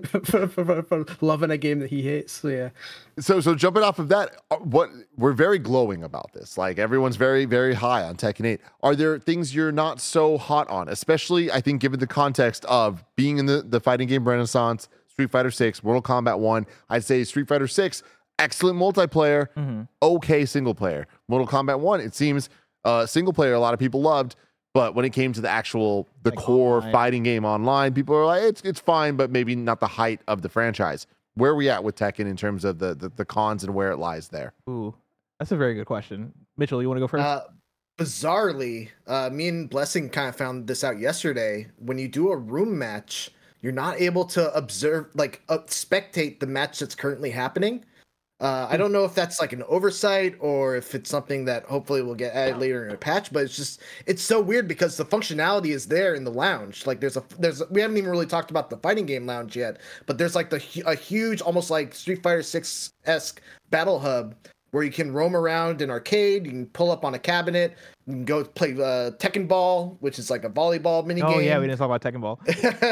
for loving a game that he hates. So yeah. So jumping off of that, what we're very glowing about this. Like everyone's very, very high on Tekken 8. Are there things you're not so hot on? Especially, I think, given the context of being in the fighting game renaissance, Street Fighter 6, Mortal Kombat 1. I'd say Street Fighter 6, excellent multiplayer, okay single player. Mortal Kombat 1, it seems single player a lot of people loved, but when it came to the core fighting game online, people are like, it's fine, but maybe not the height of the franchise. Where are we at with Tekken in terms of the cons and where it lies there? Ooh, that's a very good question. Mitchell, you want to go first? Bizarrely, me and Blessing kind of found this out yesterday. When you do a room match, you're not able to observe, spectate the match that's currently happening. I don't know if that's like an oversight or if it's something that hopefully will get added later in a patch, but it's so weird because the functionality is there in the lounge. Like we haven't even really talked about the fighting game lounge yet, but there's like a huge, almost like Street Fighter 6-esque battle hub where you can roam around an arcade, you can pull up on a cabinet, you can go play Tekken Ball, which is like a volleyball mini game. Oh yeah, we didn't talk about Tekken Ball.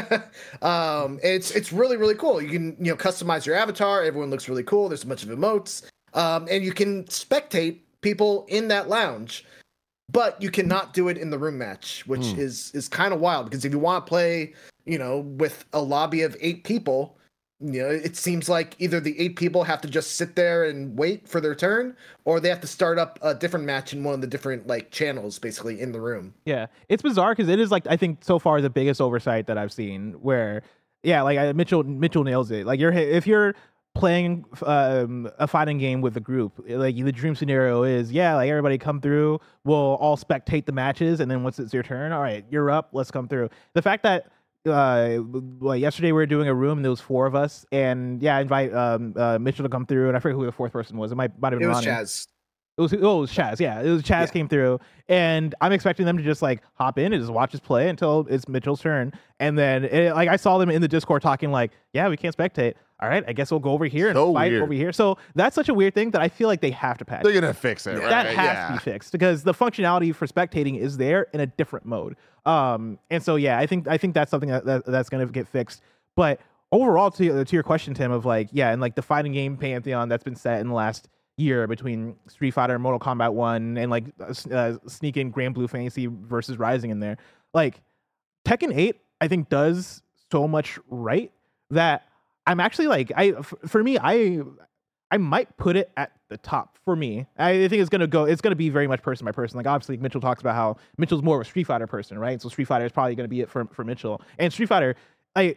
It's really, really cool. You can customize your avatar. Everyone looks really cool. There's a bunch of emotes, and you can spectate people in that lounge, but you cannot do it in the room match, which is kind of wild, because if you want to play, with a lobby of 8 people. It seems like either the 8 people have to just sit there and wait for their turn, or they have to start up a different match in one of the different channels, basically in the room. Yeah, it's bizarre because it is I think so far the biggest oversight that I've seen. Where Mitchell nails it. Like if you're playing a fighting game with a group, like the dream scenario is everybody come through, we'll all spectate the matches, and then once it's your turn, all right, you're up, let's come through. The fact that yesterday we were doing a room and there was 4 of us, and I invite Mitchell to come through, and I forget who the 4th person was. It might have been Ronnie. Chaz. It was Chaz. Yeah, it was Chaz came through, and I'm expecting them to just hop in and just watch us play until it's Mitchell's turn, and then I saw them in the Discord talking we can't spectate. All right, I guess we'll go over here and fight over here. So that's such a weird thing that I feel like they have to patch. They're gonna fix it. Right? That has to be fixed, because the functionality for spectating is there in a different mode. And so I think that's something that's gonna get fixed. But overall, to your question, Tim, of and the fighting game pantheon that's been set in the last year between Street Fighter and Mortal Kombat 1, and sneak in Grand Blue Fantasy versus Rising in there. Tekken 8, I think, does so much right that I'm actually for me, I might put it at the top. For me, I think it's gonna be very much person by person. Obviously Mitchell talks about how Mitchell's more of a Street Fighter person, right? So Street Fighter is probably gonna be it for Mitchell. And Street Fighter, I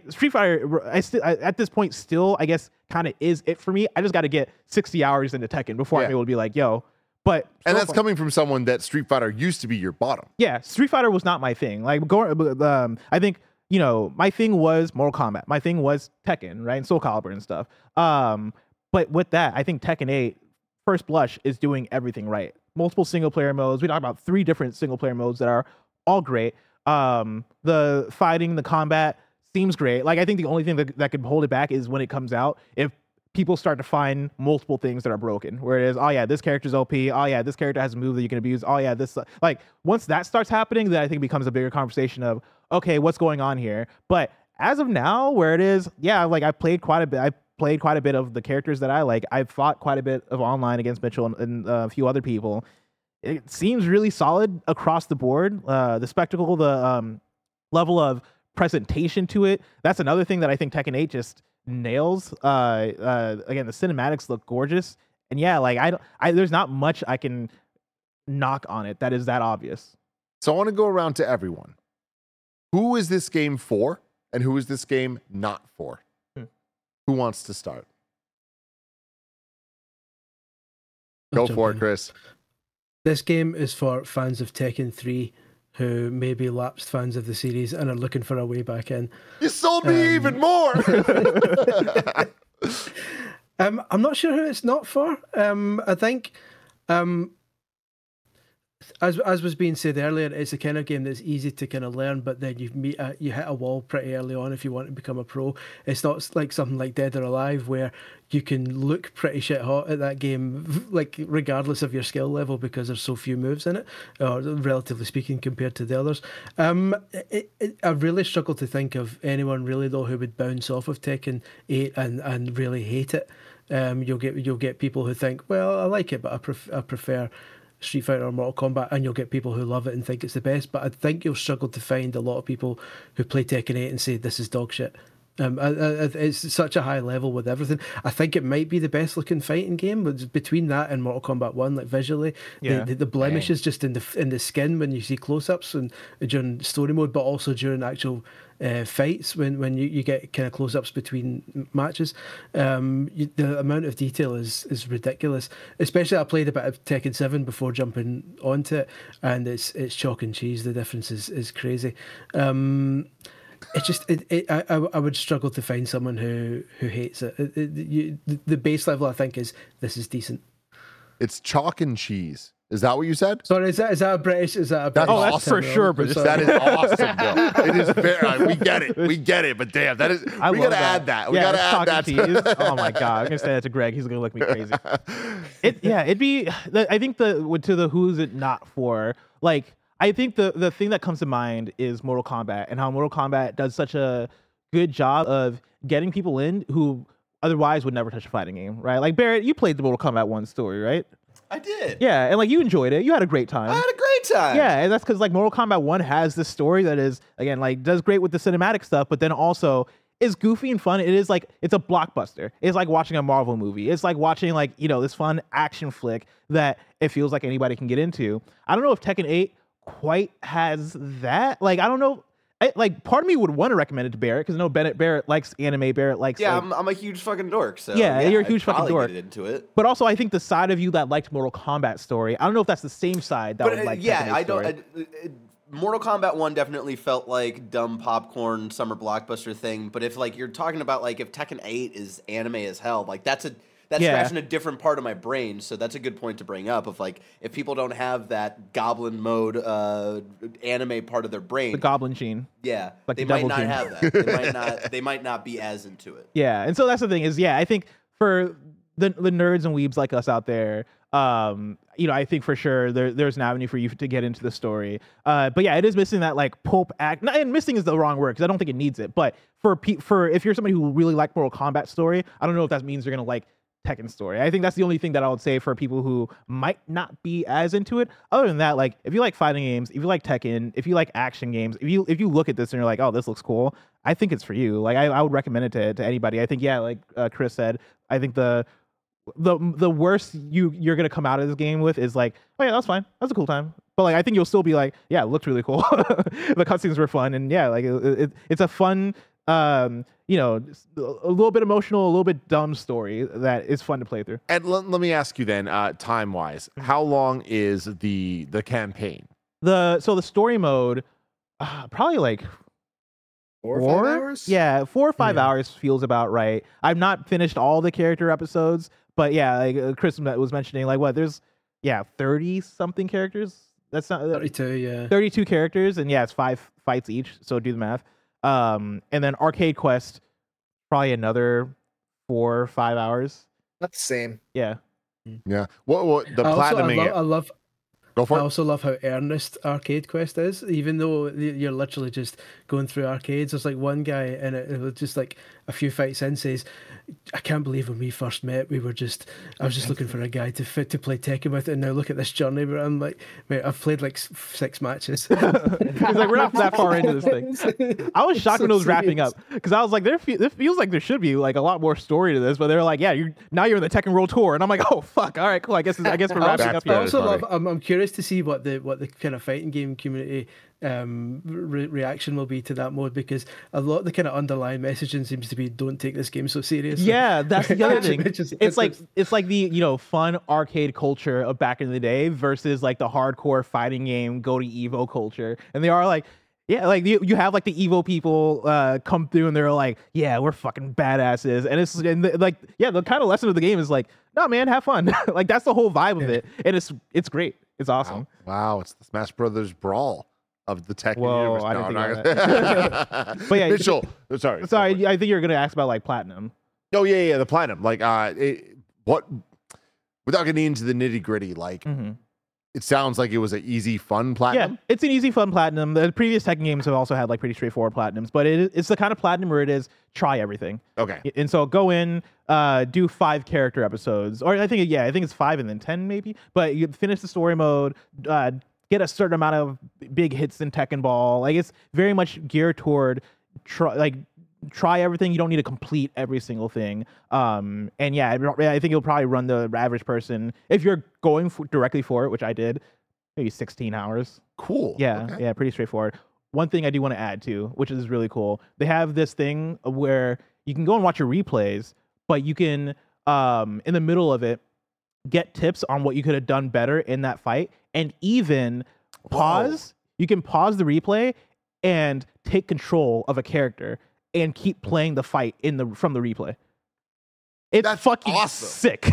at this point still, I guess, kind of is it for me. I just got to get 60 hours into Tekken before I'm able to be yo. But that's coming from someone that Street Fighter used to be your bottom. Yeah, Street Fighter was not my thing. I think my thing was Mortal Kombat. My thing was Tekken, right, and Soul Calibur and stuff. But with that, I think Tekken 8, first blush, is doing everything right. Multiple single player modes. We talked about 3 different single player modes that are all great. The fighting, the combat seems great. I think the only thing that could hold it back is when it comes out. If people start to find multiple things that are broken. Where it is, oh yeah, this character's OP. Oh yeah, this character has a move that you can abuse. Oh yeah, this like once that starts happening, then I think it becomes a bigger conversation of okay, what's going on here? But as of now, where it is, yeah, like I played quite a bit. I played quite a bit of the characters that I like. I've fought quite a bit of online against Mitchell and a few other people. It seems really solid across the board. The spectacle, the level of presentation to it. That's another thing that I think Tekken 8 just nails. Again, the cinematics look gorgeous, and yeah, like there's not much I can knock on it that is that obvious. So I want to go around to everyone. Who is this game for, and who is this game not for? Who wants to start? Go for it, Chris. This game is for fans of Tekken 3 who may be lapsed fans of the series and are looking for a way back in. You sold me even more. I'm not sure who it's not for. I think, as was being said earlier, it's a kind of game that's easy to kind of learn, but then you hit a wall pretty early on if you want to become a pro. It's not like something like Dead or Alive where you can look pretty shit hot at that game, like regardless of your skill level, because there's so few moves in it, or relatively speaking, compared to the others. I really struggle to think of anyone really though who would bounce off of Tekken 8 and really hate it. You'll get people who think, well, I like it, but I prefer Street Fighter or Mortal Kombat, and you'll get people who love it and think it's the best. But I think you'll struggle to find a lot of people who play Tekken 8 and say this is dog shit. It's such a high level with everything. I think it might be the best looking fighting game, but between that and Mortal Kombat 1, like visually, the blemishes just in the skin when you see close-ups and during story mode, but also during actual fights when you get kind of close-ups between matches. The amount of detail is ridiculous. Especially I played a bit of Tekken 7 before jumping onto it, and it's chalk and cheese. The difference is crazy. It's just I would struggle to find someone who hates it. The base level I think is this is decent. It's chalk and cheese. Is that what you said? Sorry, is that a British? Is that a British? Oh, that's for sure. But that is awesome, Bill. It is very. We get it. But damn, that is. We gotta add that. We gotta add that. Cheese. Oh my god, I'm gonna say that to Greg. He's gonna look me crazy. It'd be. I think to the who's it not for. Like, I think the thing that comes to mind is Mortal Kombat and how Mortal Kombat does such a good job of getting people in who otherwise would never touch a fighting game, right? Like Barrett, you played the Mortal Kombat 1 story, right? I did. Yeah, and like you enjoyed it. You had a great time. I had a great time. Yeah, and that's because like Mortal Kombat 1 has this story that is, again, like does great with the cinematic stuff, but then also is goofy and fun. It is like, it's a blockbuster. It's like watching a Marvel movie. It's like watching like, this fun action flick that it feels like anybody can get into. I don't know if Tekken 8 quite has that. Like, I don't know. Part of me would want to recommend it to Barrett because I know Barrett likes anime. Barrett likes. Yeah, I'm a huge fucking dork. So yeah, you're a huge fucking dork. Get into it. But also, I think the side of you that liked Mortal Kombat story, I don't know if that's the same side that would like. Yeah, I don't. Mortal Kombat 1 definitely felt like dumb popcorn summer blockbuster thing. But if like you're talking about like if Tekken 8 is anime as hell, like that's scratching a different part of my brain, so that's a good point to bring up. Of like, if people don't have that goblin mode anime part of their brain, the goblin gene, like they might not have that. They might not be as into it. Yeah, and so that's the thing is, I think for the nerds and weebs like us out there, I think for sure there's an avenue for you to get into the story. But yeah, it is missing that like pulp act. And missing is the wrong word because I don't think it needs it. But for if you're somebody who really like Mortal Kombat story, I don't know if that means you're gonna like Tekken story. I think that's the only thing that I would say for people who might not be as into it. Other than that, like if you like fighting games, if you like Tekken, if you like action games, if you look at this and you're like, oh, this looks cool, I think it's for you. Like I would recommend it to anybody. I think like Chris said, I think the worst you're gonna come out of this game with is like, oh yeah, that's fine, that's a cool time. But like I think you'll still be like, yeah, it looked really cool. The cutscenes were fun, and yeah, like it's a fun. A little bit emotional, a little bit dumb story that is fun to play through. And let me ask you then, time-wise, how long is the campaign? The story mode, probably like 4 or 5 hours? Yeah, 4 or 5 hours feels about right. I've not finished all the character episodes, but yeah, like Chris was mentioning, like what, there's 30-something characters? That's not 32, yeah. 32 characters, and it's 5 fights each, so do the math. And then Arcade Quest, probably another 4 or 5 hours. Not the same. Yeah. Yeah. What the platinuming it? I love. Go for I it. also love how earnest Arcade Quest is, even though you're literally just going through arcades. There's like one guy in it who just like a few fights in says, "I can't believe when we first met, I was just looking for a guy to play Tekken with, and now look at this journey." But I'm like, mate, I've played like 6 matches. He's like, we're not that far into this thing. I was shocked when it was wrapping up because I was like, this feels like there should be like a lot more story to this, but they're like, yeah, you're in the Tekken World Tour, and I'm like, oh fuck, all right, cool. I guess we're wrapping up. I also love. I'm curious to see what the kind of fighting game community reaction will be to that mode, because a lot of the kind of underlying messaging seems to be, don't take this game so seriously. Yeah, that's the other thing. It's like the fun arcade culture of back in the day versus like the hardcore fighting game go to Evo culture, and they are like. Yeah, like you have like the Evo people come through and they're like, yeah, we're fucking badasses, and the kind of lesson of the game is like, no man, have fun. Like that's the whole vibe of it, and it's great. It's awesome. Wow, it's the Smash Brothers brawl of the Tekken universe. I didn't think about that. But yeah, Mitchell, sorry. I think you're gonna ask about like platinum. Oh yeah, the platinum. Like, what? Without getting into the nitty gritty, like. Mm-hmm. It sounds like it was an easy, fun platinum. Yeah, it's an easy, fun platinum. The previous Tekken games have also had like pretty straightforward platinums, but it's the kind of platinum where it is try everything. Okay. And so go in, do 5 character episodes, or I think it's 5 and then 10 maybe. But you finish the story mode, get a certain amount of big hits in Tekken Ball. Like it's very much geared toward try everything. You don't need to complete every single thing. And yeah, I think you'll probably run the average person if you're going directly for it, which I did, maybe 16 hours. Cool. Yeah. Okay. Yeah. Pretty straightforward. One thing I do want to add too, which is really cool. They have this thing where you can go and watch your replays, but you can, in the middle of it, get tips on what you could have done better in that fight, and even pause. You can pause the replay and take control of a character and keep playing the fight from the replay. That's fucking awesome. Sick.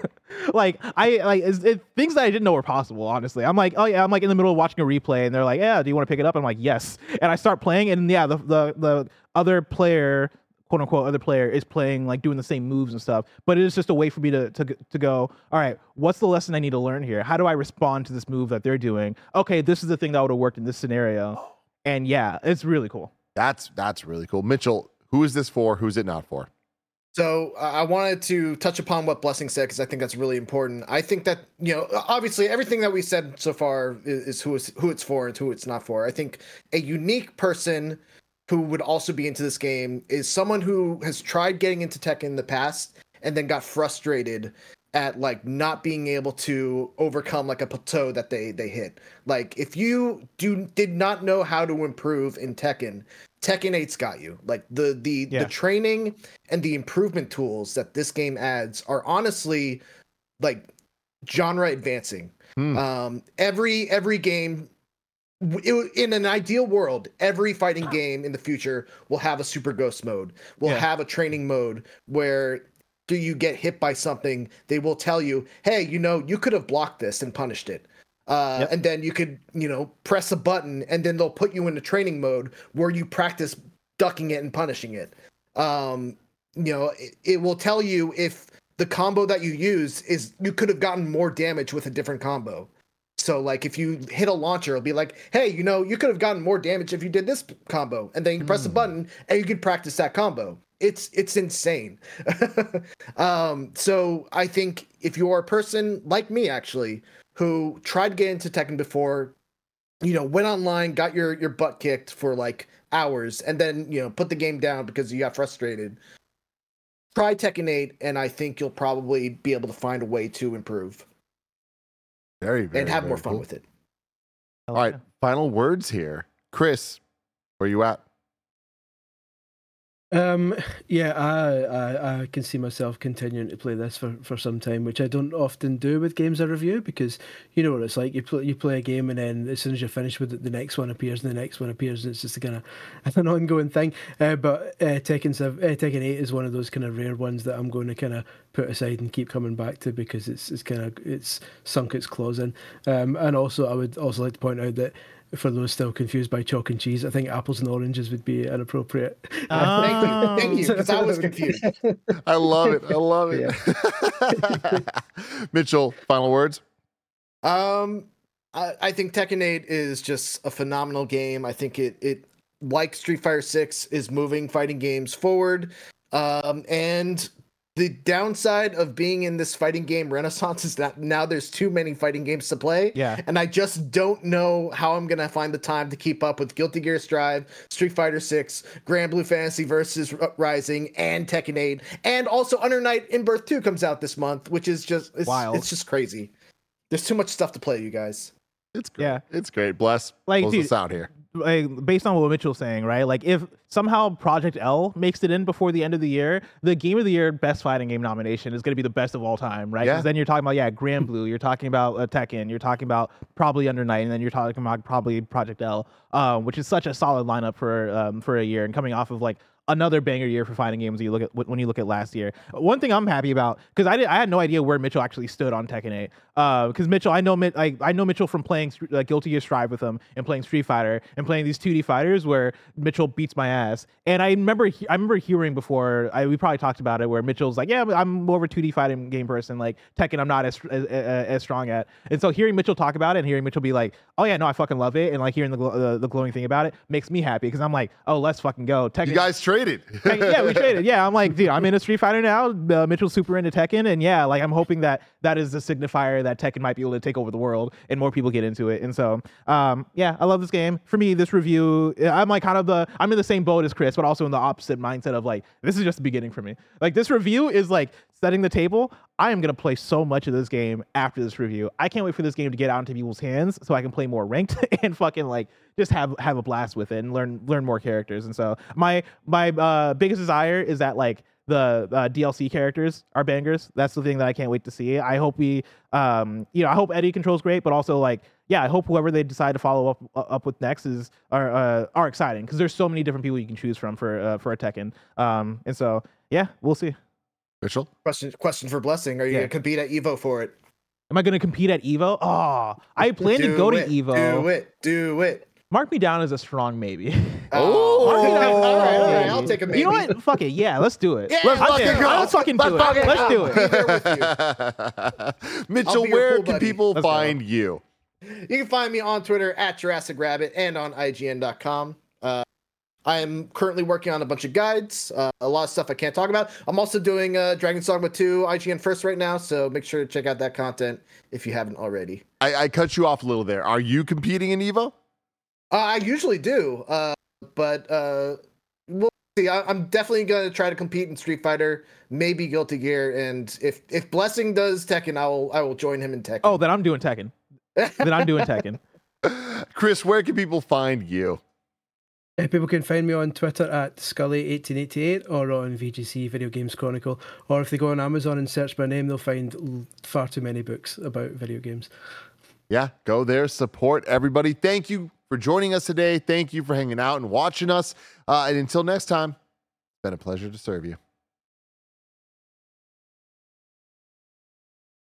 Things that I didn't know were possible, honestly. I'm like, oh yeah, I'm like in the middle of watching a replay and they're like, yeah, do you want to pick it up? I'm like, yes. And I start playing, and yeah, the other player, quote unquote other player, is playing like doing the same moves and stuff. But it is just a way for me to go, all right, what's the lesson I need to learn here? How do I respond to this move that they're doing? Okay, this is the thing that would have worked in this scenario. And yeah, it's really cool. That's really cool. Mitchell, who is this for? Who's it not for? So I wanted to touch upon what Blessing said, because I think that's really important. I think that, obviously everything that we said so far is who it's for and who it's not for. I think a unique person who would also be into this game is someone who has tried getting into Tekken in the past and then got frustrated at like not being able to overcome like a plateau that they hit. Like if you did not know how to improve in Tekken 8's got you. Like the training and the improvement tools that this game adds are honestly like genre advancing. Every game, in an ideal world, every fighting game in the future will have a Super Ghost mode. Will have a training mode where do you get hit by something, they will tell you, hey, you could have blocked this and punished it. And then you could, press a button, and then they'll put you in a training mode where you practice ducking it and punishing it. It will tell you if the combo that you use is, you could have gotten more damage with a different combo. So like if you hit a launcher, it'll be like, hey, you could have gotten more damage if you did this combo, and then you press a button and you can practice that combo. It's insane. So I think if you're a person like me, actually, who tried to get into Tekken before, went online, got your butt kicked for like hours, and then, put the game down because you got frustrated, try Tekken 8, and I think you'll probably be able to find a way to improve. Very, very, and have very more fun cool. with it. All right, final words here. Chris, where you at? I can see myself continuing to play this for some time, which I don't often do with games I review, because you know what it's like. You play a game, and then as soon as you're finished with it, the next one appears, and the next one appears, and it's just kind of an ongoing thing. But Tekken 8 is one of those kind of rare ones that I'm going to kind of put aside and keep coming back to, because it's sunk its claws in. And also, I would also like to point out that for those still confused by chalk and cheese, I think apples and oranges would be inappropriate. Thank you, because I was confused. I love it. I love it. Yeah. Mitchell, final words? I think Tekken 8 is just a phenomenal game. I think it like Street Fighter 6 is moving fighting games forward. And the downside of being in this fighting game renaissance is that now there's too many fighting games to play. Yeah. And I just don't know how I'm going to find the time to keep up with Guilty Gear Strive, Street Fighter 6, Grand Blue Fantasy versus Rising, and Tekken 8. And also Under Night In Birth 2 comes out this month, which is just wild. It's just crazy. There's too much stuff to play, you guys. It's great. Yeah. It's great. Bless. Like, Close dude, us out here. Like, based on what Mitchell's saying, right? Like, if somehow Project L makes it in before the end of the year, the Game of the Year Best Fighting Game nomination is going to be the best of all time, right? Yeah. Because then you're talking about, Grand Blue, you're talking about Tekken, you're talking about probably Under Night, and then you're talking about probably Project L, which is such a solid lineup for a year, and coming off of like another banger year for fighting games when you look at last year. One thing I'm happy about, because I had no idea where Mitchell actually stood on Tekken 8. Because Mitchell, I know Mitchell from playing Guilty Gear Strive with him and playing Street Fighter and playing these 2D fighters where Mitchell beats my ass. And I remember hearing before, we probably talked about it, where Mitchell's like, yeah, I'm more of a 2D fighting game person. Like Tekken, I'm not as strong at. And so hearing Mitchell talk about it and hearing Mitchell be like, oh yeah, no, I fucking love it, and like hearing the glowing thing about it makes me happy, because I'm like, oh, let's fucking go. Tekken. You guys traded. Yeah, we traded. Yeah, I'm like, dude, I'm into Street Fighter now. Mitchell's super into Tekken, and yeah, like I'm hoping that is a signifier that Tekken might be able to take over the world and more people get into it. And so, yeah, I love this game. For me, this review, I'm like I'm in the same boat as Chris, but also in the opposite mindset of like, this is just the beginning for me. Like, this review is like setting the table. I am gonna play so much of this game after this review. I can't wait for this game to get out into people's hands so I can play more ranked and fucking like just have a blast with it and learn more characters. And so my biggest desire is that like the DLC characters are bangers. That's the thing that I can't wait to see. I hope I hope Eddie controls great, but also like, yeah, I hope whoever they decide to follow up with next are exciting, because there's so many different people you can choose from for a Tekken. And so yeah, we'll see. Mitchell? Question for Blessing. Are you going to compete at EVO for it? Am I going to compete at EVO? Oh, I plan to go to EVO. Do it. Mark me down as a strong maybe. Oh, Mark me down. All right. I'll take a maybe. You know what? Fuck it. Yeah, let's do it. Yeah, Let's fucking go. Let's fucking do it. Let's do it. I'll be there with you. Mitchell, I'll be your where cool can buddy. people Let's go. find you? You can find me on Twitter at Jurassic Rabbit and on IGN.com. I am currently working on a bunch of guides, a lot of stuff I can't talk about. I'm also doing Dragon's Dogma 2 IGN First right now, so make sure to check out that content if you haven't already. I cut you off a little there. Are you competing in EVO? I usually do, but we'll see. I'm definitely going to try to compete in Street Fighter, maybe Guilty Gear, and if Blessing does Tekken, I will join him in Tekken. Oh, then I'm doing Tekken. Chris, where can people find you? People can find me on Twitter at Scully1888 or on VGC Video Games Chronicle. Or if they go on Amazon and search my name, they'll find far too many books about video games. Yeah, go there, support everybody. Thank you for joining us today. Thank you for hanging out and watching us. And until next time, it's been a pleasure to serve you.